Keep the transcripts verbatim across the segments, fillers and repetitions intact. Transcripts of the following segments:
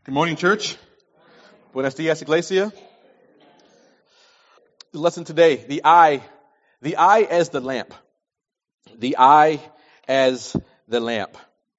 Good morning, church. Buenos dias, iglesia. The lesson today, the eye, the eye as the lamp. The eye as the lamp.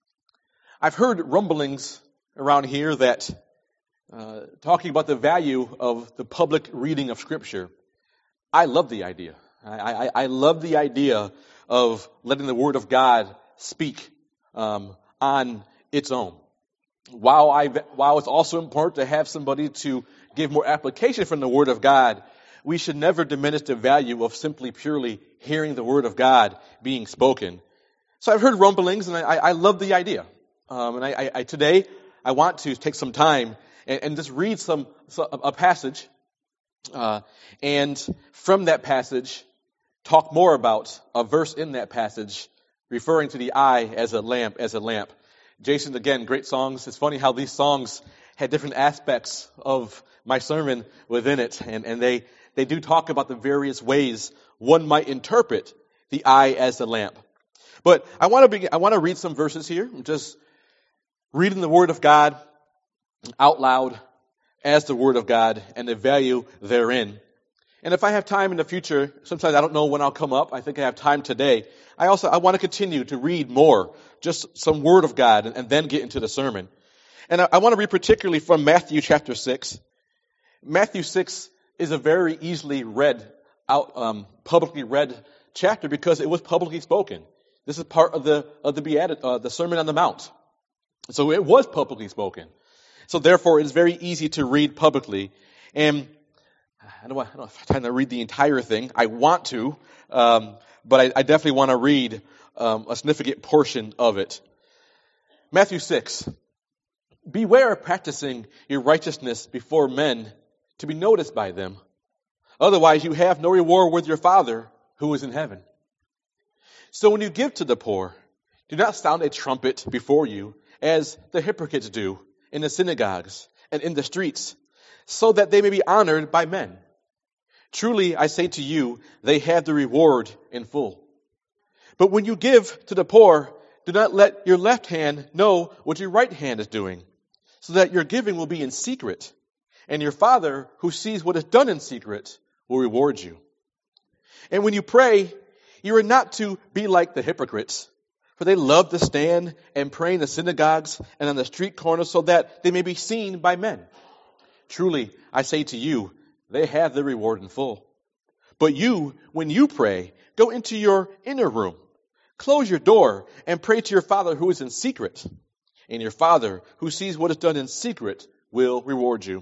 I've heard rumblings around here that uh, talking about the value of the public reading of Scripture. I love the idea. I, I, I love the idea of letting the Word of God speak um, on its own. While I, while it's also important to have somebody to give more application from the Word of God, we should never diminish the value of simply purely hearing the Word of God being spoken. So I've heard rumblings, and I, I love the idea. Um, and I, I, today, I want to take some time and, and just read some a passage, uh, and from that passage, talk more about a verse in that passage, referring to the eye as a lamp, as a lamp. Jason, again, great songs. It's funny how these songs had different aspects of my sermon within it. And, and they, they do talk about the various ways one might interpret the eye as the lamp. But I want to begin, I want to read some verses here. I'm just reading the Word of God out loud as the Word of God and the value therein. And if I have time in the future, sometimes I don't know when I'll come up. I think I have time today. I also, I want to continue to read more, just some Word of God, and, and then get into the sermon. And I, I want to read particularly from Matthew chapter six. Matthew six is a very easily read, out, um, publicly read chapter because it was publicly spoken. This is part of the, of the Beati- uh, the Sermon on the Mount. So it was publicly spoken. So therefore, it is very easy to read publicly. And I don't, want, I don't have time to read the entire thing. I want to, um, but I, I definitely want to read um, a significant portion of it. Matthew six. Beware of practicing your righteousness before men to be noticed by them. Otherwise, you have no reward with your Father who is in heaven. So when you give to the poor, do not sound a trumpet before you, as the hypocrites do in the synagogues and in the streets, so that they may be honored by men. Truly, I say to you, they have the reward in full. But when you give to the poor, do not let your left hand know what your right hand is doing, so that your giving will be in secret, and your Father, who sees what is done in secret, will reward you. And when you pray, you are not to be like the hypocrites, for they love to stand and pray in the synagogues and on the street corners so that they may be seen by men. Truly, I say to you, they have their reward in full. But you, when you pray, go into your inner room, close your door, and pray to your Father who is in secret. And your Father, who sees what is done in secret, will reward you.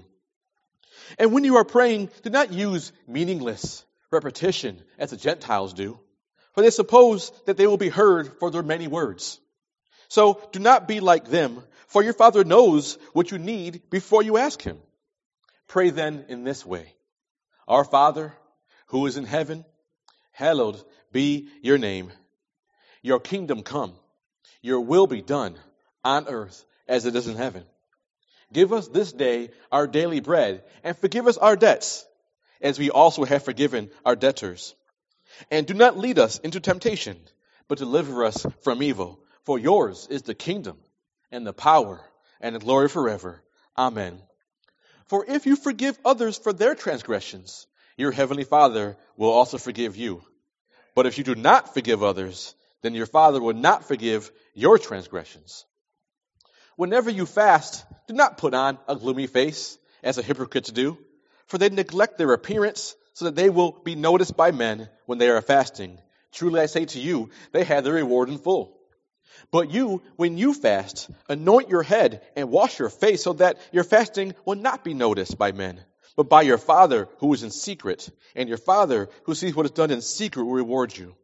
And when you are praying, do not use meaningless repetition as the Gentiles do, for they suppose that they will be heard for their many words. So do not be like them, for your Father knows what you need before you ask Him. Pray then in this way. Our Father, who is in heaven, hallowed be your name. Your kingdom come. Your will be done on earth as it is in heaven. Give us this day our daily bread, and forgive us our debts, as we also have forgiven our debtors. And do not lead us into temptation, but deliver us from evil. For yours is the kingdom, and the power, and the glory forever. Amen. For if you forgive others for their transgressions, your heavenly Father will also forgive you. But if you do not forgive others, then your Father will not forgive your transgressions. Whenever you fast, do not put on a gloomy face, as the hypocrites do, for they neglect their appearance, so that they will be noticed by men when they are fasting. Truly I say to you, they have their reward in full. But you, when you fast, anoint your head and wash your face, so that your fasting will not be noticed by men, but by your Father who is in secret. And your Father who sees what is done in secret will reward you.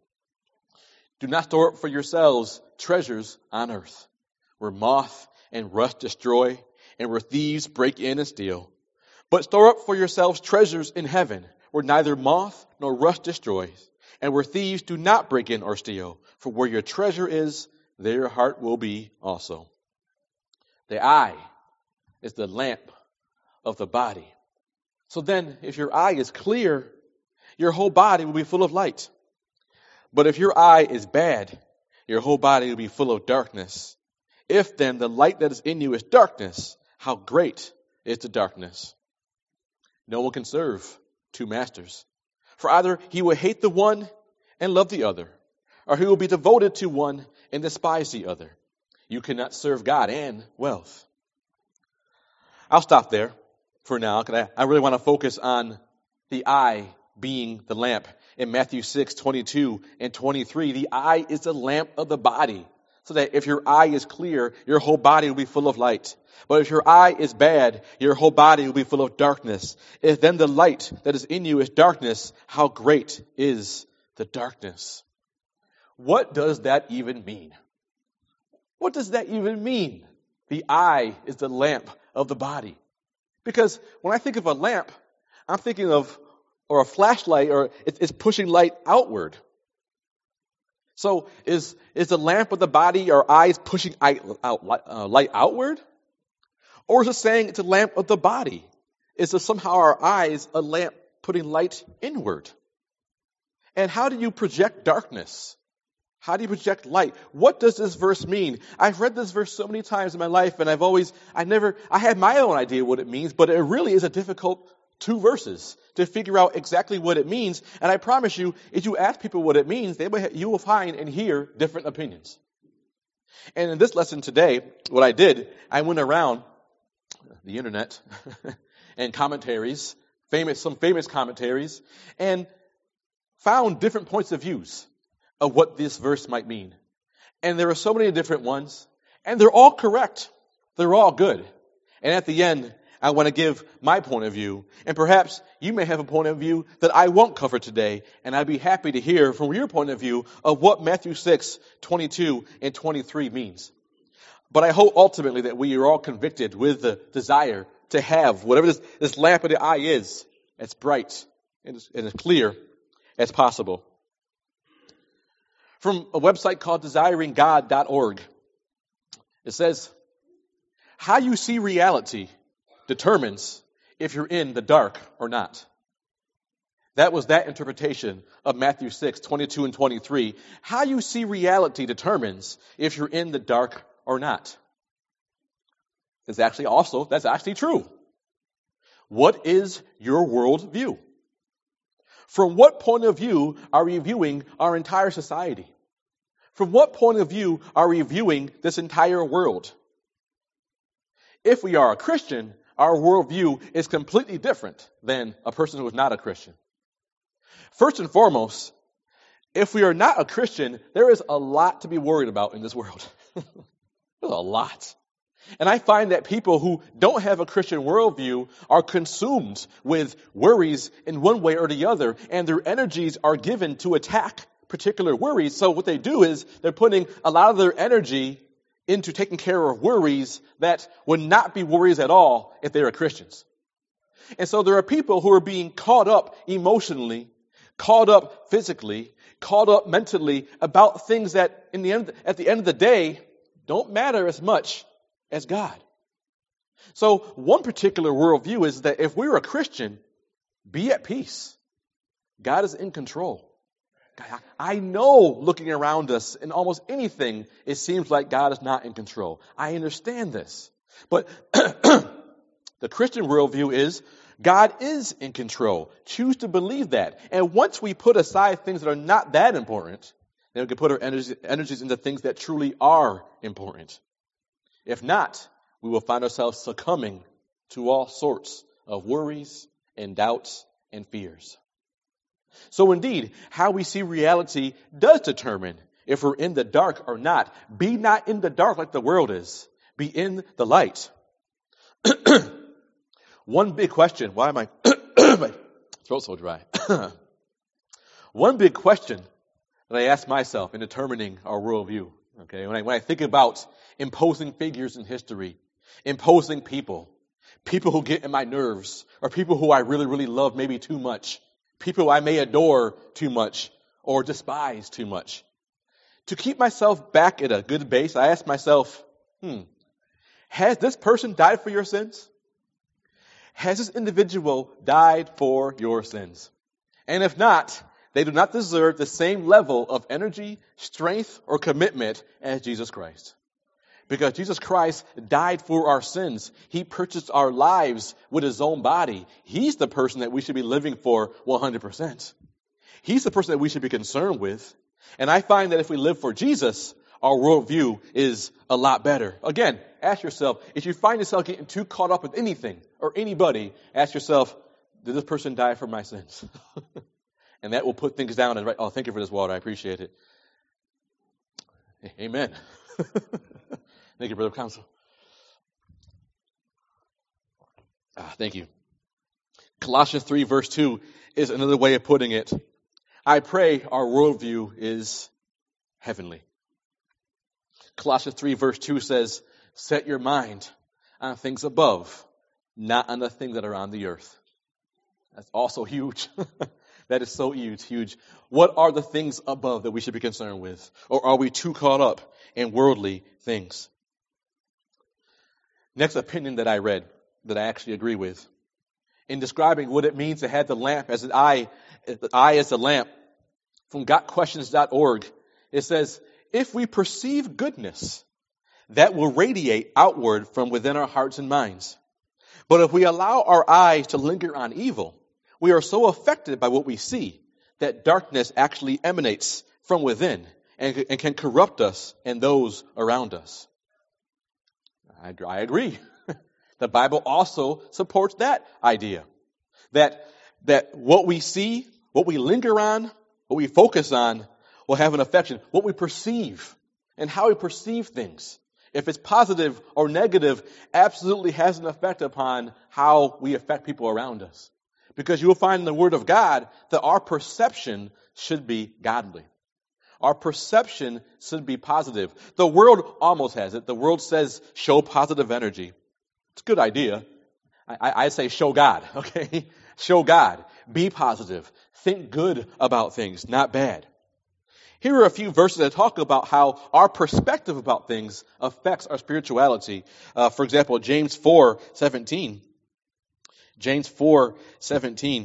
Do not store up for yourselves treasures on earth, where moth and rust destroy, and where thieves break in and steal. But store up for yourselves treasures in heaven, where neither moth nor rust destroys, and where thieves do not break in or steal. For where your treasure is, there your heart will be also. The eye is the lamp of the body. So then, if your eye is clear, your whole body will be full of light. But if your eye is bad, your whole body will be full of darkness. If then the light that is in you is darkness, how great is the darkness. No one can serve two masters. For either he will hate the one and love the other, or he will be devoted to one and despise the other. You cannot serve God and wealth. I'll stop there for now, because I, I really want to focus on the eye being the lamp. In Matthew six, twenty-two and twenty-three, the eye is the lamp of the body, so that if your eye is clear, your whole body will be full of light. But if your eye is bad, your whole body will be full of darkness. If then the light that is in you is darkness, how great is the darkness? What does that even mean? What does that even mean? The eye is the lamp of the body. Because when I think of a lamp, I'm thinking of, or a flashlight, or it's pushing light outward. So is, is the lamp of the body our eyes pushing out, out, uh, light outward? Or is it saying it's a lamp of the body? Is it somehow our eyes a lamp putting light inward? And how do you project darkness? How do you project light? What does this verse mean? I've read this verse so many times in my life, and I've always, I never, I had my own idea what it means, but it really is a difficult two verses to figure out exactly what it means. And I promise you, if you ask people what it means, they will, you will find and hear different opinions. And in this lesson today, what I did, I went around the internet and commentaries, famous, some famous commentaries, and found different points of views of what this verse might mean. And there are so many different ones, and they're all correct. They're all good. And at the end, I want to give my point of view, and perhaps you may have a point of view that I won't cover today, and I'd be happy to hear from your point of view of what Matthew six, twenty-two and twenty-three means. But I hope ultimately that we are all convicted with the desire to have whatever this, this lamp of the eye is, as bright and as, and as clear as possible. From a website called desiring god dot org, it says, how you see reality determines if you're in the dark or not. That was that interpretation of Matthew six, twenty-two and twenty-three. How you see reality determines if you're in the dark or not. It's actually also, that's actually true. What is your world view? From what point of view are we viewing our entire society? From what point of view are we viewing this entire world? If we are a Christian, our worldview is completely different than a person who is not a Christian. First and foremost, if we are not a Christian, there is a lot to be worried about in this world. There's a lot. And I find that people who don't have a Christian worldview are consumed with worries in one way or the other, and their energies are given to attack particular worries. So what they do is they're putting a lot of their energy into taking care of worries that would not be worries at all if they were Christians. And so there are people who are being caught up emotionally, caught up physically, caught up mentally about things that in the end, at the end of the day don't matter as much as God. So one particular worldview is that if we're a Christian, be at peace. God is in control. God, I know looking around us in almost anything, it seems like God is not in control. I understand this. But the Christian worldview is God is in control. Choose to believe that. And once we put aside things that are not that important, then we can put our energies into things that truly are important. If not, we will find ourselves succumbing to all sorts of worries and doubts and fears. So indeed, how we see reality does determine if we're in the dark or not. Be not in the dark like the world is. Be in the light. One big question. Why am I, my throat so dry? One big question that I ask myself in determining our worldview. Okay, when I, when I think about imposing figures in history, imposing people, people who get in my nerves, or people who I really, really love maybe too much, people I may adore too much or despise too much. To keep myself back at a good base, I ask myself, hmm, has this person died for your sins? Has this individual died for your sins? And if not, they do not deserve the same level of energy, strength, or commitment as Jesus Christ. Because Jesus Christ died for our sins. He purchased our lives with his own body. He's the person that we should be living for one hundred percent. He's the person that we should be concerned with. And I find that if we live for Jesus, our worldview is a lot better. Again, ask yourself, if you find yourself getting too caught up with anything or anybody, ask yourself, did this person die for my sins? And that will put things down and write, oh, thank you for this water. I appreciate it. Amen. Thank you, Brother Counsel. Ah, thank you. Colossians three, verse two is another way of putting it. I pray our worldview is heavenly. Colossians three, verse two says, set your mind on things above, not on the things that are on the earth. That's also huge. That is so huge, huge. What are the things above that we should be concerned with? Or are we too caught up in worldly things? Next opinion that I read, that I actually agree with, in describing what it means to have the lamp as an eye, the eye as a lamp, from got questions dot org, it says, if we perceive goodness, that will radiate outward from within our hearts and minds. But if we allow our eyes to linger on evil, we are so affected by what we see that darkness actually emanates from within and, and can corrupt us and those around us. I, I agree. The Bible also supports that idea. That, that what we see, what we linger on, what we focus on will have an affection. What we perceive and how we perceive things, if it's positive or negative, absolutely has an effect upon how we affect people around us. Because you will find in the Word of God that our perception should be godly. Our perception should be positive. The world almost has it. The world says, show positive energy. It's a good idea. I, I, I say show God, okay? Show God. Be positive. Think good about things, not bad. Here are a few verses that talk about how our perspective about things affects our spirituality. Uh, for example, James four seventeen. James four seventeen.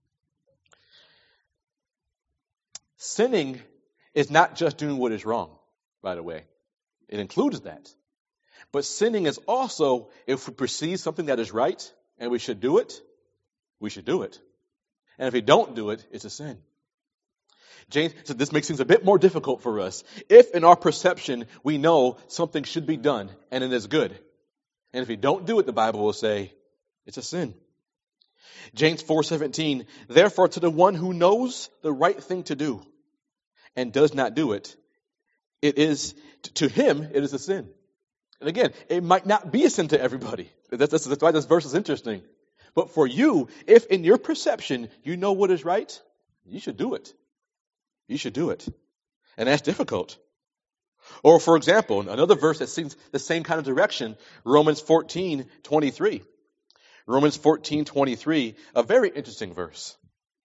Sinning is not just doing what is wrong, by the way. It includes that. But sinning is also, if we perceive something that is right and we should do it, we should do it. And if we don't do it, it's a sin. James said this makes things a bit more difficult for us. If in our perception we know something should be done and it is good, and if we don't do it, the Bible will say it's a sin. James four seventeen, therefore to the one who knows the right thing to do and does not do it, it is, to him, it is a sin. And again, it might not be a sin to everybody. That's, that's, that's why this verse is interesting. But for you, if in your perception you know what is right, you should do it. You should do it. And that's difficult. Or for example, another verse that seems the same kind of direction, Romans fourteen twenty-three. Romans fourteen twenty-three, a very interesting verse.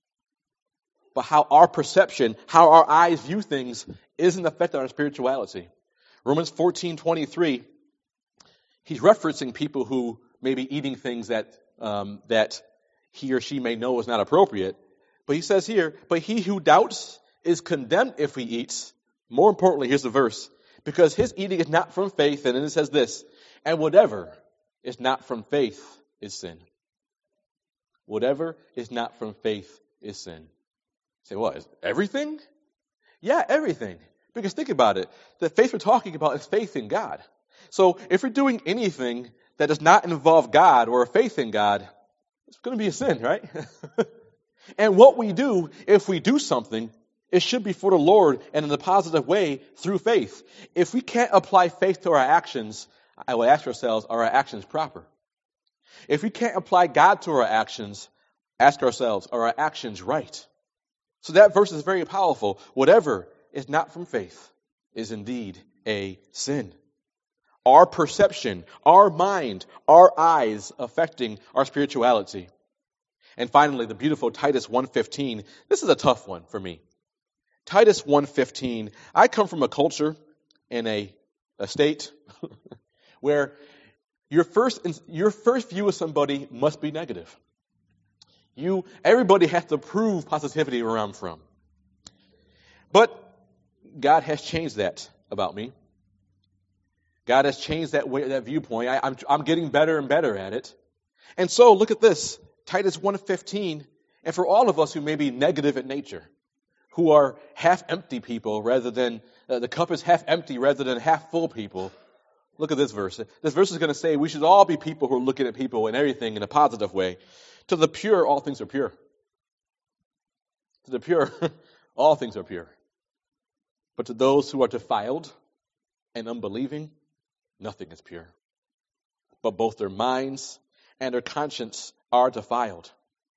But how our perception, how our eyes view things isn't affected on our spirituality. Romans fourteen twenty-three, he's referencing people who may be eating things that um, that he or she may know is not appropriate. But he says here, but he who doubts is condemned if he eats. More importantly, here's the verse. Because his eating is not from faith, and then it says this, and whatever is not from faith is sin. Whatever is not from faith is sin. Say, what, is everything? Yeah, everything. Because think about it. The faith we're talking about is faith in God. So if we're doing anything that does not involve God or a faith in God, it's going to be a sin, right? And what we do, if we do something, it should be for the Lord and in a positive way through faith. If we can't apply faith to our actions, I will ask ourselves, are our actions proper? If we can't apply God to our actions, ask ourselves, are our actions right? So that verse is very powerful. Whatever is not from faith is indeed a sin. Our perception, our mind, our eyes affecting our spirituality. And finally, the beautiful Titus one fifteen. This is a tough one for me. Titus one fifteen. I come from a culture in a, a state where your first your first view of somebody must be negative. You everybody has to prove positivity where I'm from. But God has changed that about me. God has changed that way, that viewpoint. I, I'm, I'm getting better and better at it. And so look at this, Titus one fifteen, and for all of us who may be negative in nature, who are half-empty people rather than, uh, the cup is half empty rather than half full people, look at this verse. This verse is going to say we should all be people who are looking at people and everything in a positive way. To the pure, all things are pure. To the pure, all things are pure. But to those who are defiled and unbelieving, nothing is pure. But both their minds and their conscience are defiled.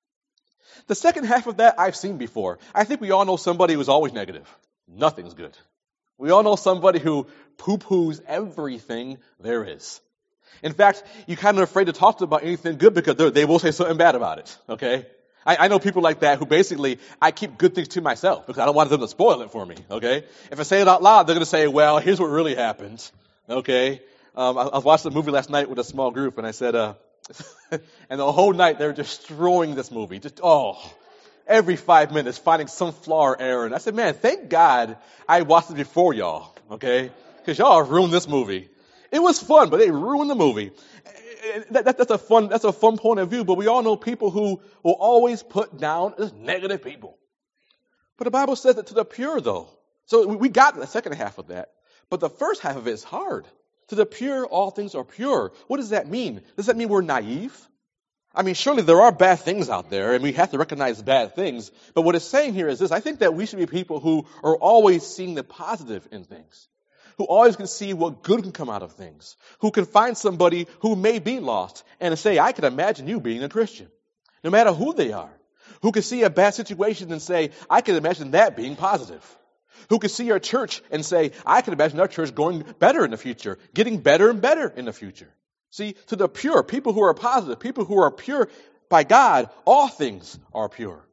The second half of that I've seen before. I think we all know somebody who's always negative. Nothing's good. We all know somebody who poo-poos everything there is. In fact, you're kind of afraid to talk to them about anything good because they will say something bad about it, okay? I, I know people like that who basically, I keep good things to myself because I don't want them to spoil it for me, okay? If I say it out loud, they're going to say, well, here's what really happened, okay? Um, I, I was watching a movie last night with a small group and I said, uh, and the whole night they were destroying this movie. Just, oh, every five minutes finding some flaw or error. And I said, man, thank God I watched it before y'all, okay? Because y'all have ruined this movie. It was fun, but they ruined the movie. That, that, that's a fun, that's a fun point of view, but we all know people who will always put down as negative people. But the Bible says that to the pure though. So we got the second half of that. But the first half of it is hard. To the pure, all things are pure. What does that mean? Does that mean we're naive? I mean, surely there are bad things out there, and we have to recognize bad things. But what it's saying here is this. I think that we should be people who are always seeing the positive in things, who always can see what good can come out of things, who can find somebody who may be lost and say, I can imagine you being a Christian, no matter who they are, who can see a bad situation and say, I can imagine that being positive. Who can see our church and say, I can imagine our church going better in the future, getting better and better in the future. See, to the pure, people who are positive, people who are pure by God, all things are pure.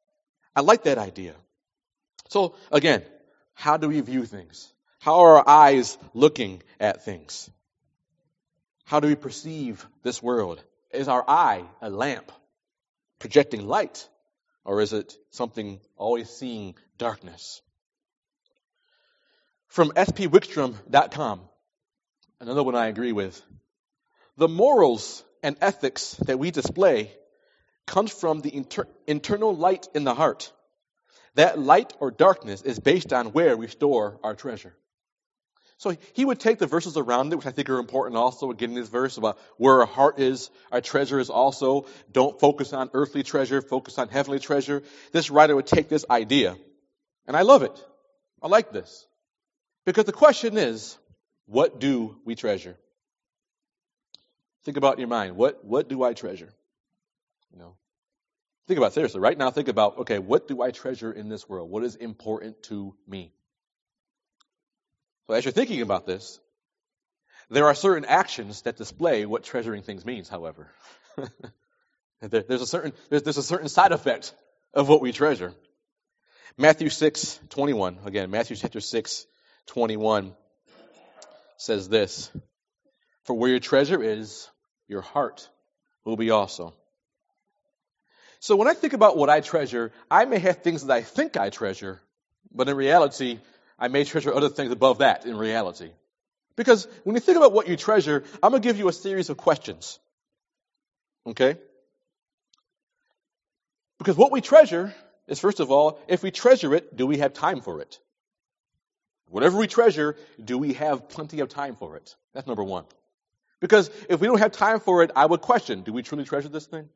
I like that idea. So again, how do we view things? How are our eyes looking at things? How do we perceive this world? Is our eye a lamp projecting light, or is it something always seeing darkness? From S P Wickstrom dot com, another one I agree with. The morals and ethics that we display comes from the inter- internal light in the heart. That light or darkness is based on where we store our treasure. So he would take the verses around it, which I think are important also, again, in this verse about where our heart is, our treasure is also. Don't focus on earthly treasure, focus on heavenly treasure. This writer would take this idea, and I love it. I like this. Because the question is, what do we treasure? Think about in your mind, what, what do I treasure? You know, think about it seriously. Right now, think about, okay, what do I treasure in this world? What is important to me? So as you're thinking about this, there are certain actions that display what treasuring things means, however. there, there's, a certain, there's, there's a certain side effect of what we treasure. Matthew six twenty-one, again, Matthew chapter six twenty-one says this, for where your treasure is, your heart will be also. So when I think about what I treasure, I may have things that I think I treasure, but in reality, I may treasure other things above that in reality. Because when you think about what you treasure, I'm going to give you a series of questions. Okay? Because what we treasure is, first of all, if we treasure it, do we have time for it? Whatever we treasure, do we have plenty of time for it? That's number one. Because if we don't have time for it, I would question, do we truly treasure this thing?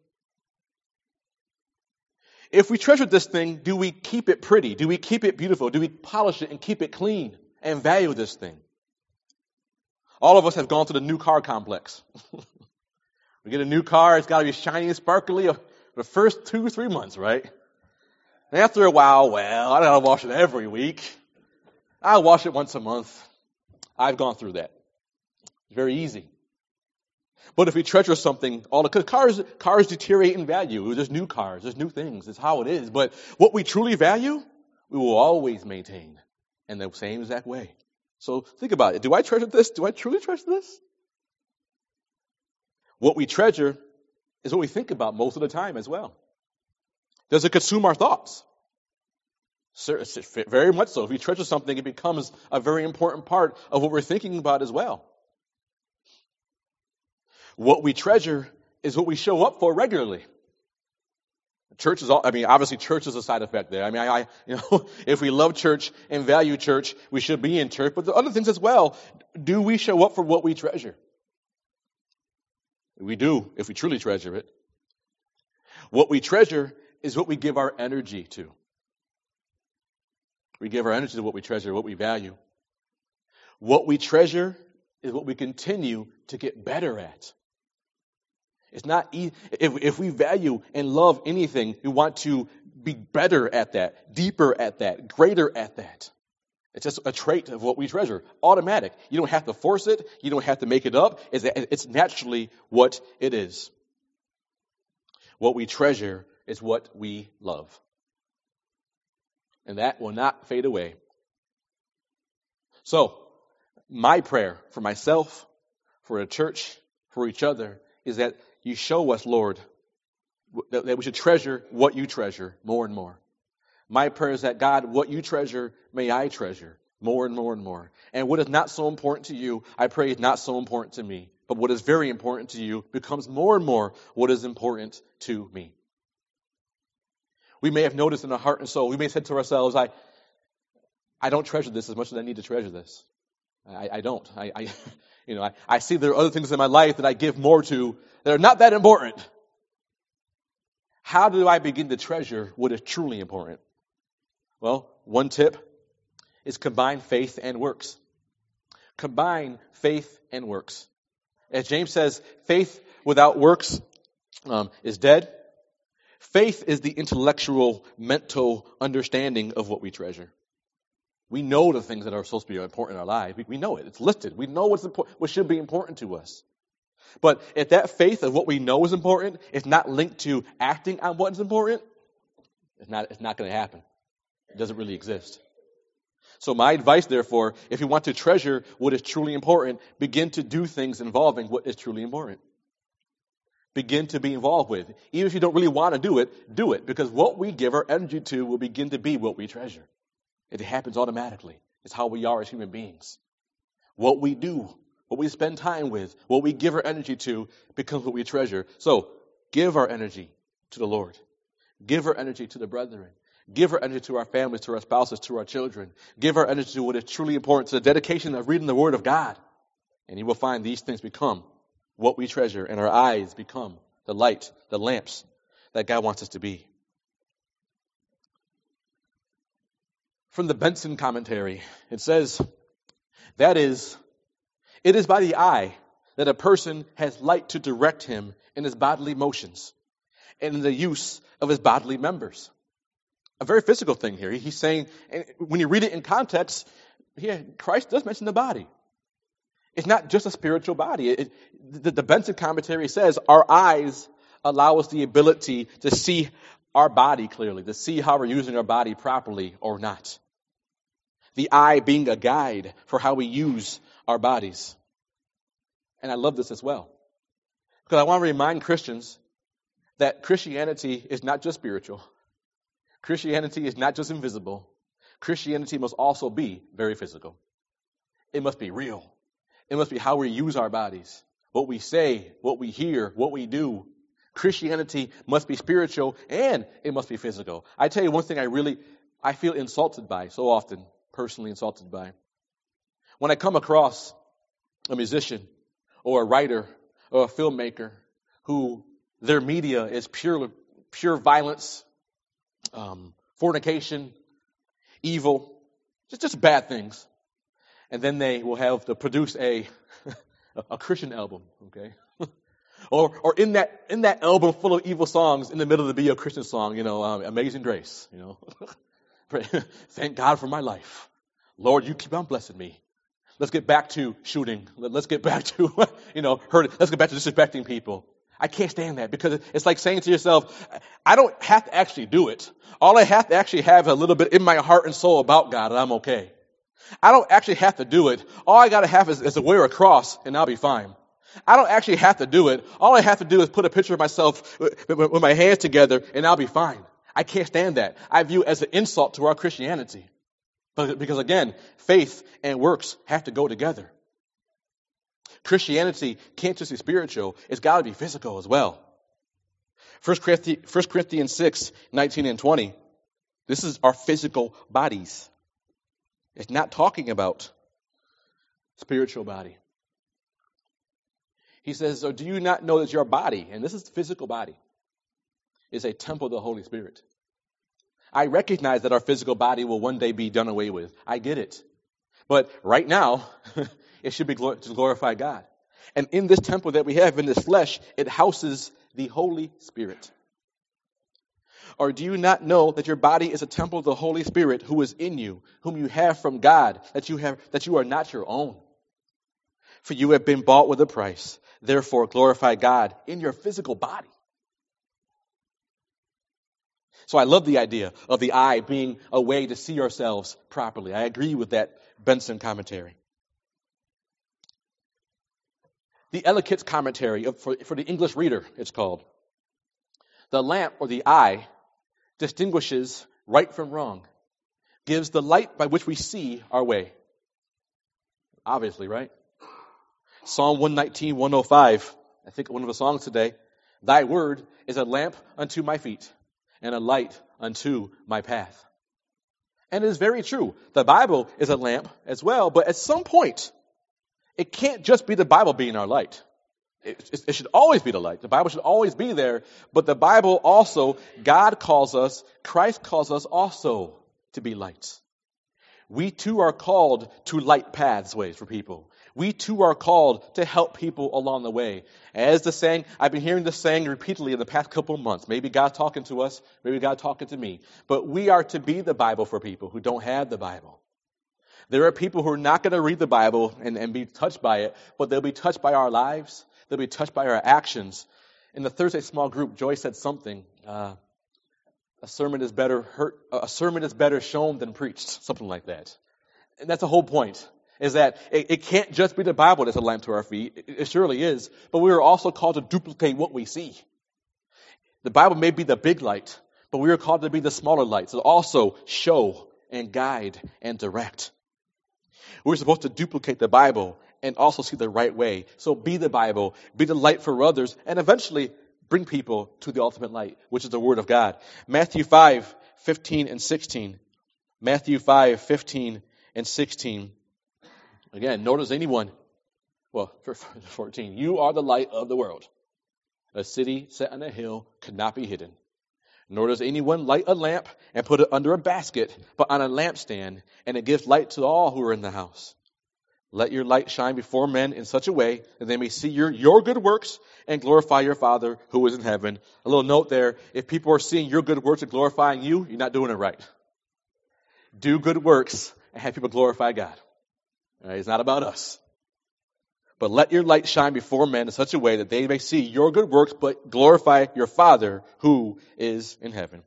If we treasure this thing, do we keep it pretty? Do we keep it beautiful? Do we polish it and keep it clean and value this thing? All of us have gone to the new car complex. We get a new car, it's got to be shiny and sparkly for the first two, three months, right? And after a while, well, I don't have to wash it every week. I'll wash it once a month. I've gone through that. It's very easy. But if we treasure something, all the cause cars cars deteriorate in value. There's new cars, there's new things. It's how it is. But what we truly value, we will always maintain in the same exact way. So think about it. Do I treasure this? Do I truly treasure this? What we treasure is what we think about most of the time as well. Does it consume our thoughts? Very much so. If we treasure something, it becomes a very important part of what we're thinking about as well. What we treasure is what we show up for regularly. Church is all, I mean, obviously church is a side effect there. I mean, I, I, you know, if we love church and value church, we should be in church. But the other things as well, do we show up for what we treasure? We do, if we truly treasure it. What we treasure is what we give our energy to. We give our energy to what we treasure, what we value. What we treasure is what we continue to get better at. It's not easy. If, if we value and love anything, we want to be better at that, deeper at that, greater at that. It's just a trait of what we treasure. Automatic. You don't have to force it. You don't have to make it up. It's, it's naturally what it is. What we treasure is what we love. And that will not fade away. So, my prayer for myself, for the church, for each other, is that you show us, Lord, that, that we should treasure what you treasure more and more. My prayer is that, God, what you treasure, may I treasure more and more and more. And what is not so important to you, I pray is not so important to me. But what is very important to you becomes more and more what is important to me. We may have noticed in our heart and soul, we may have said to ourselves, I I don't treasure this as much as I need to treasure this. I, I don't. I, I you know, I, I see there are other things in my life that I give more to that are not that important. How do I begin to treasure what is truly important? Well, one tip is combine faith and works. Combine faith and works. As James says, faith without works um, is dead. Faith is the intellectual, mental understanding of what we treasure. We know the things that are supposed to be important in our lives. We, we know it. It's listed. We know what's important, what should be important to us. But if that faith of what we know is important is not linked to acting on what is important, it's not, it's not going to happen. It doesn't really exist. So my advice, therefore, if you want to treasure what is truly important, begin to do things involving what is truly important. Begin to be involved with. Even if you don't really want to do it, do it. Because what we give our energy to will begin to be what we treasure. It happens automatically. It's how we are as human beings. What we do, what we spend time with, what we give our energy to becomes what we treasure. So, give our energy to the Lord. Give our energy to the brethren. Give our energy to our families, to our spouses, to our children. Give our energy to what is truly important, to the dedication of reading the Word of God. And you will find these things become what we treasure, and our eyes become the light, the lamps that God wants us to be. From the Benson commentary, it says, that is, it is by the eye that a person has light to direct him in his bodily motions and in the use of his bodily members. A very physical thing here. He's saying, and when you read it in context, yeah, Christ does mention the body. It's not just a spiritual body. It, the, the Benson commentary says our eyes allow us the ability to see our body clearly, to see how we're using our body properly or not. The eye being a guide for how we use our bodies. And I love this as well. Because I want to remind Christians that Christianity is not just spiritual. Christianity is not just invisible. Christianity must also be very physical. It must be real. It must be how we use our bodies, what we say, what we hear, what we do. Christianity must be spiritual and it must be physical. I tell you one thing I really, I feel insulted by so often, personally insulted by. When I come across a musician or a writer or a filmmaker who their media is pure, pure violence, um, fornication, evil, just, just bad things. And then they will have to produce a a Christian album, okay? or or in that in that album full of evil songs, in the middle of the be a Christian song, you know, um, Amazing Grace, you know. Thank God for my life. Lord, you keep on blessing me. Let's get back to shooting. Let's get back to, you know, hurting. Let's get back to disrespecting people. I can't stand that because it's like saying to yourself, I don't have to actually do it. All I have to actually have is a little bit in my heart and soul about God, and I'm okay. I don't actually have to do it. All I got to have is, is to wear a cross, and I'll be fine. I don't actually have to do it. All I have to do is put a picture of myself with, with, with my hands together, and I'll be fine. I can't stand that. I view it as an insult to our Christianity. But because again, faith and works have to go together. Christianity can't just be spiritual. It's got to be physical as well. First Corinthians six, nineteen and twenty. This is our physical bodies. It's not talking about spiritual body. He says, so do you not know that your body, and this is the physical body, is a temple of the Holy Spirit? I recognize that our physical body will one day be done away with. I get it. But right now, it should be glor- to glorify God. And in this temple that we have, in this flesh, it houses the Holy Spirit. Or do you not know that your body is a temple of the Holy Spirit who is in you, whom you have from God, that you have, that you are not your own? For you have been bought with a price. Therefore, glorify God in your physical body. So I love the idea of the eye being a way to see ourselves properly. I agree with that Benson commentary. The Ellicott's commentary for, for the English reader, it's called. The lamp or the eye distinguishes right from wrong, gives the light by which we see our way. Obviously, right? Psalm one nineteen, one oh five, I think one of the songs today. Thy word is a lamp unto my feet and a light unto my path. And it is very true. The Bible is a lamp as well, but at some point, it can't just be the Bible being our light. It, it, it should always be the light. The Bible should always be there, but the Bible also, God calls us, Christ calls us also to be lights. We too are called to light pathways for people. We too are called to help people along the way. As the saying, I've been hearing this saying repeatedly in the past couple of months. Maybe God's talking to us, maybe God's talking to me. But we are to be the Bible for people who don't have the Bible. There are people who are not going to read the Bible and, and be touched by it, but they'll be touched by our lives. They'll be touched by our actions. In the Thursday small group, Joy said something. Uh, a sermon is better heard, a sermon is better shown than preached, something like that. And that's the whole point. Is that it, it can't just be the Bible that's a lamp to our feet. It, it surely is. But we are also called to duplicate what we see. The Bible may be the big light, but we are called to be the smaller lights. To also show and guide and direct. We're supposed to duplicate the Bible and also see the right way. So be the Bible, be the light for others, and eventually bring people to the ultimate light, which is the Word of God. Matthew five, fifteen and sixteen. Matthew five, fifteen and sixteen. Again, nor does anyone, well, fourteen, you are the light of the world. A city set on a hill could not be hidden. Nor does anyone light a lamp and put it under a basket, but on a lampstand, and it gives light to all who are in the house. Let your light shine before men in such a way that they may see your, your good works and glorify your Father who is in heaven. A little note there, if people are seeing your good works and glorifying you, you're not doing it right. Do good works and have people glorify God. Right, it's not about us. But let your light shine before men in such a way that they may see your good works, but glorify your Father who is in heaven.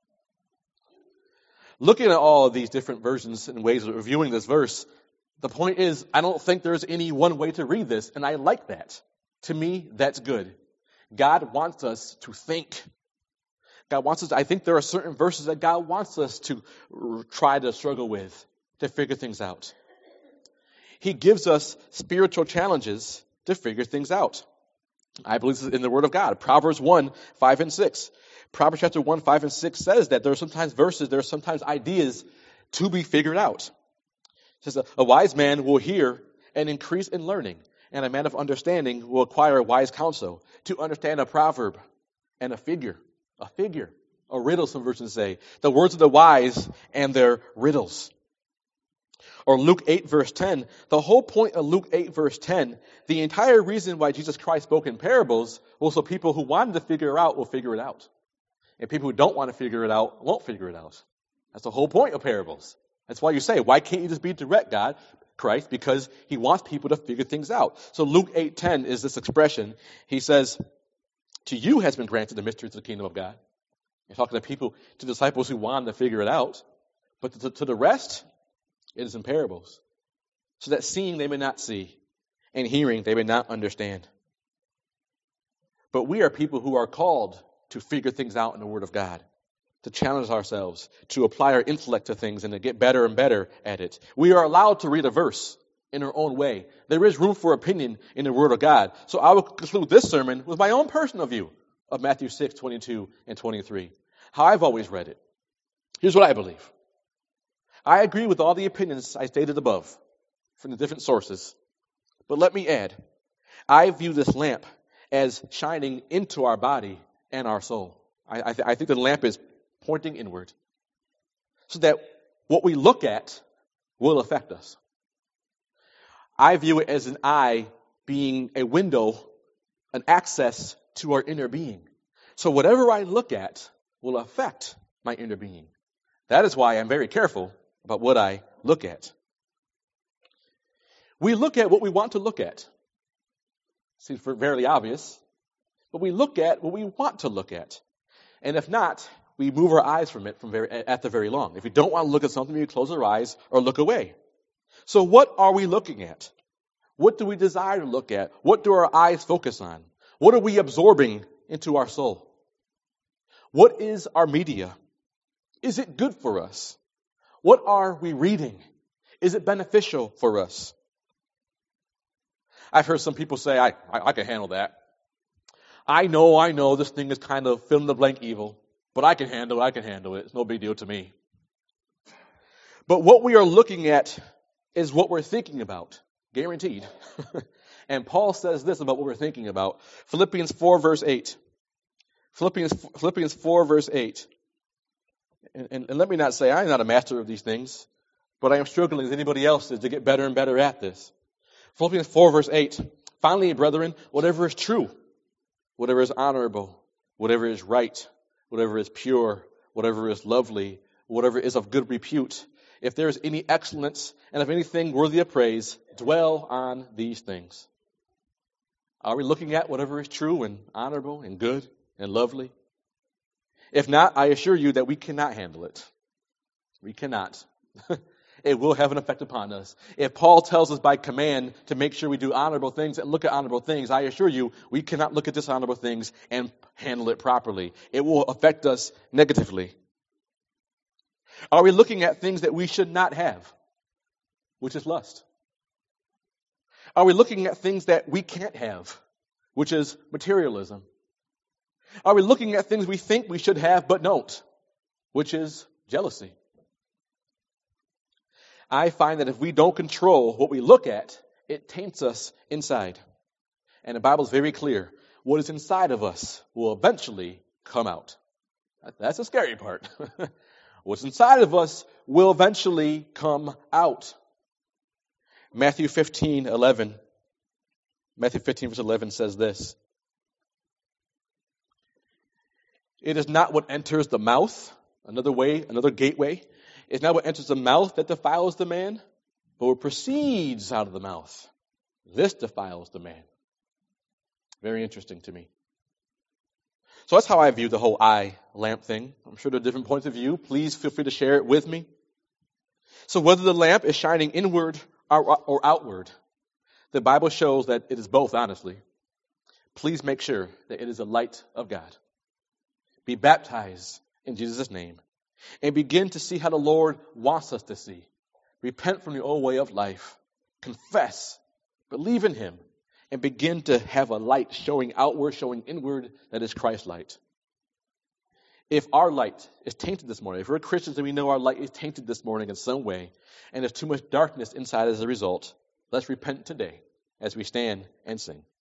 Looking at all of these different versions and ways of reviewing this verse, the point is, I don't think there's any one way to read this, and I like that. To me, that's good. God wants us to think. God wants us, I think there are certain verses that God wants us to try to struggle with, to figure things out. He gives us spiritual challenges to figure things out. I believe this is in the Word of God. Proverbs one, five and six. Proverbs chapter one, five and six says that there are sometimes verses, there are sometimes ideas to be figured out. It says, a wise man will hear and increase in learning, and a man of understanding will acquire wise counsel. To understand a proverb and a figure, a figure, a riddle, some versions say. The words of the wise and their riddles. Or Luke eight verse ten, the whole point of Luke eight verse ten, the entire reason why Jesus Christ spoke in parables was so people who wanted to figure it out will figure it out. And people who don't want to figure it out won't figure it out. That's the whole point of parables. That's why you say, why can't you just be direct, God, Christ? Because he wants people to figure things out. So Luke eight ten is this expression. He says, to you has been granted the mysteries of the kingdom of God. He's talking to people, to disciples who wanted to figure it out. But to, to the rest, it is in parables, so that seeing they may not see, and hearing they may not understand. But we are people who are called to figure things out in the Word of God, to challenge ourselves, to apply our intellect to things and to get better and better at it. We are allowed to read a verse in her own way. There is room for opinion in the Word of God. So I will conclude this sermon with my own personal view of Matthew six, twenty-two and twenty-three. How I've always read it. Here's what I believe. I agree with all the opinions I stated above from the different sources. But let me add, I view this lamp as shining into our body and our soul. I, I, th- I think the lamp is pointing inward so that what we look at will affect us. I view it as an eye being a window, an access to our inner being. So whatever I look at will affect my inner being. That is why I'm very careful about what I look at. We look at what we want to look at. Seems fairly obvious. But we look at what we want to look at. And if not, we move our eyes from it from very, at the very long. If we don't want to look at something, we close our eyes or look away. So what are we looking at? What do we desire to look at? What do our eyes focus on? What are we absorbing into our soul? What is our media? Is it good for us? What are we reading? Is it beneficial for us? I've heard some people say, I, I, I can handle that. I know, I know this thing is kind of fill in the blank evil, but I can handle it, I can handle it. It's no big deal to me. But what we are looking at is what we're thinking about. Guaranteed. And Paul says this about what we're thinking about. Philippians four, verse eight. Philippians, Philippians four, verse eight. And, and, and let me not say I'm not a master of these things, but I am struggling as anybody else is to get better and better at this. Philippians four, verse eight. Finally, brethren, whatever is true, whatever is honorable, whatever is right, whatever is pure, whatever is lovely, whatever is of good repute, if there is any excellence and of anything worthy of praise, dwell on these things. Are we looking at whatever is true and honorable and good and lovely? If not, I assure you that we cannot handle it. We cannot. It will have an effect upon us. If Paul tells us by command to make sure we do honorable things and look at honorable things, I assure you we cannot look at dishonorable things and handle it properly. It will affect us negatively. Are we looking at things that we should not have, which is lust? Are we looking at things that we can't have, which is materialism? Are we looking at things we think we should have but don't, which is jealousy? I find that if we don't control what we look at, it taints us inside. And the Bible is very clear. What is inside of us will eventually come out. That's the scary part. What's inside of us will eventually come out. Matthew fifteen, eleven. Matthew fifteen, verse eleven says this. It is not what enters the mouth, another way, another gateway. It's not what enters the mouth that defiles the man, but what proceeds out of the mouth. This defiles the man. Very interesting to me. So that's how I view the whole eye lamp thing. I'm sure there are different points of view. Please feel free to share it with me. So whether the lamp is shining inward or, or outward, the Bible shows that it is both, honestly. Please make sure that it is a light of God. Be baptized in Jesus' name and begin to see how the Lord wants us to see. Repent from the old way of life. Confess. Believe in Him. And begin to have a light showing outward, showing inward, that is Christ's light. If our light is tainted this morning, if we're Christians and we know our light is tainted this morning in some way, and there's too much darkness inside as a result, let's repent today as we stand and sing.